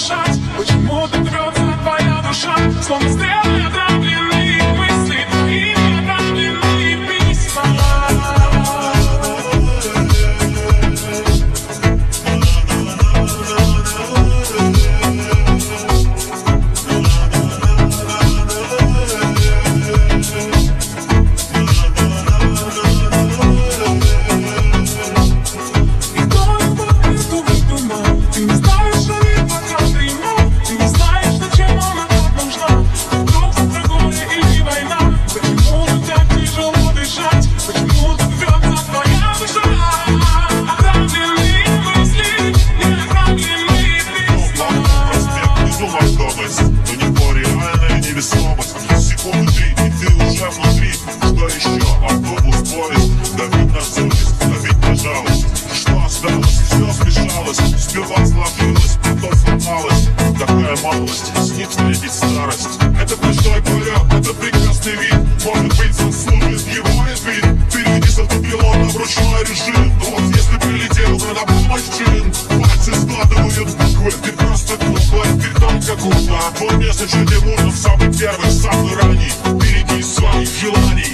дышать? Почему так рвется твоя душа? Словно стрелы отравленные мысли и отравленные письма. Секунды 3, и ты уже внутри. Что еще? Автобус, поезд. Давить на совесть, давить на жалость. Что осталось? Все смешалось. Сперва сложилось, потом сломалось. Такая малость, с ним встретить старость. Это ночной полет, это прекрасный вид. Может быть, заслужит его вид. Переведи с автопилота в ручной режим. Но вот если прилетел, то на помощь джин. Пальцы складывают буквы. Ты просто кукла, ты только кукла. Твой место, что тебе нужно в самый первый, самый ранний. Береги своих желаний.